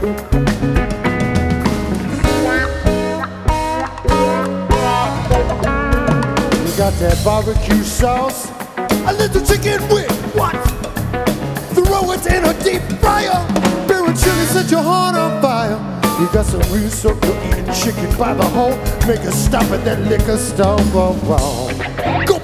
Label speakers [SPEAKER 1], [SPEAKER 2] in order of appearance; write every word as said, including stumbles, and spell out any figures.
[SPEAKER 1] Got that barbecue sauce, a little chicken with what? Throw it in a deep fryer. Beer and chili set your heart on fire. You got some real circle eating chicken by the hole. Make a stop at that liquor store. Whoa, whoa. Go